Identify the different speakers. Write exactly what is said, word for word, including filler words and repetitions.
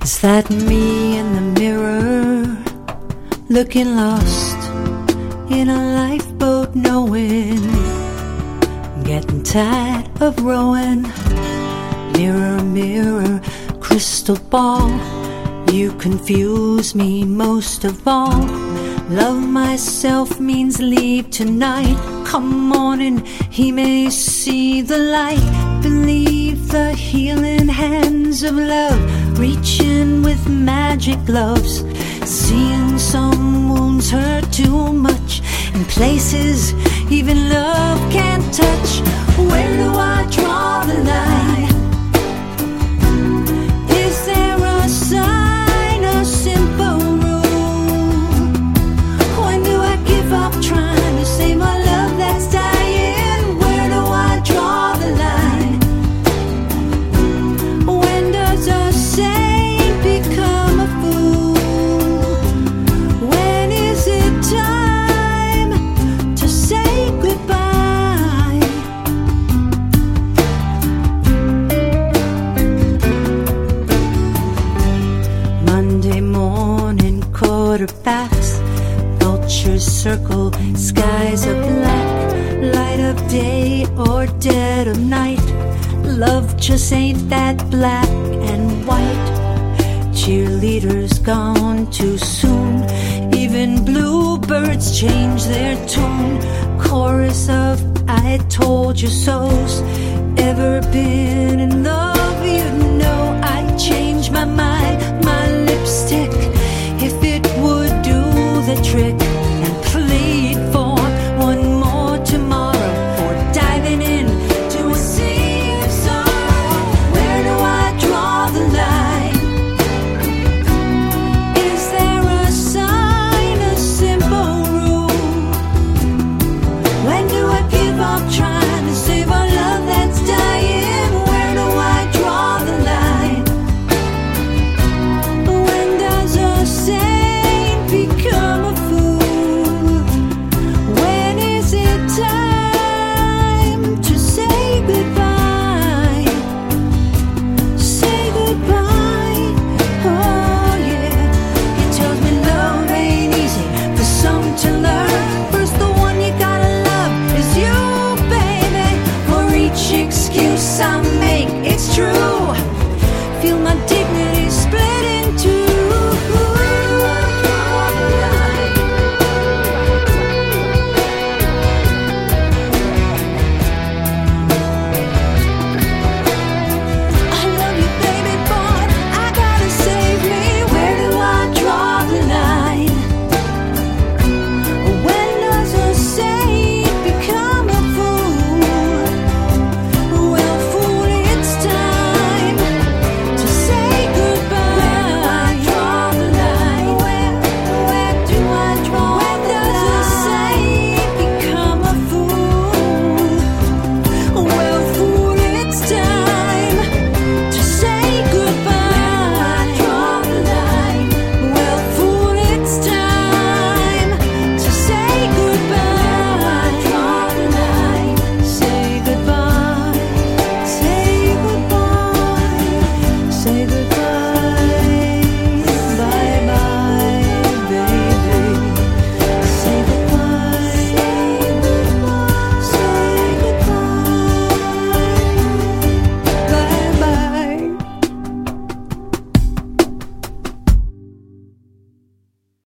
Speaker 1: Is that me in the mirror, looking lost in a lifeboat, knowing, getting tired of rowing? Mirror, mirror, crystal ball, you confuse me most of all. Love myself means leave tonight. Come on and he may see the light. Believe the healing hands of love, reaching with magic gloves. Seeing some wounds hurt too much in places even love can't touch. Where do I draw the line? Is there a sign, a simple rule? When do I give up trying to save my love that's dying? Where do I draw the line? When does a saint become a fool? When is it time to say goodbye? Monday morning quarterbacks, vultures circle, skies are black, light of day or dead of night. Love just ain't that black and white. Cheerleaders gone too soon, even bluebirds change their tune. Chorus of I told you so's ever been in the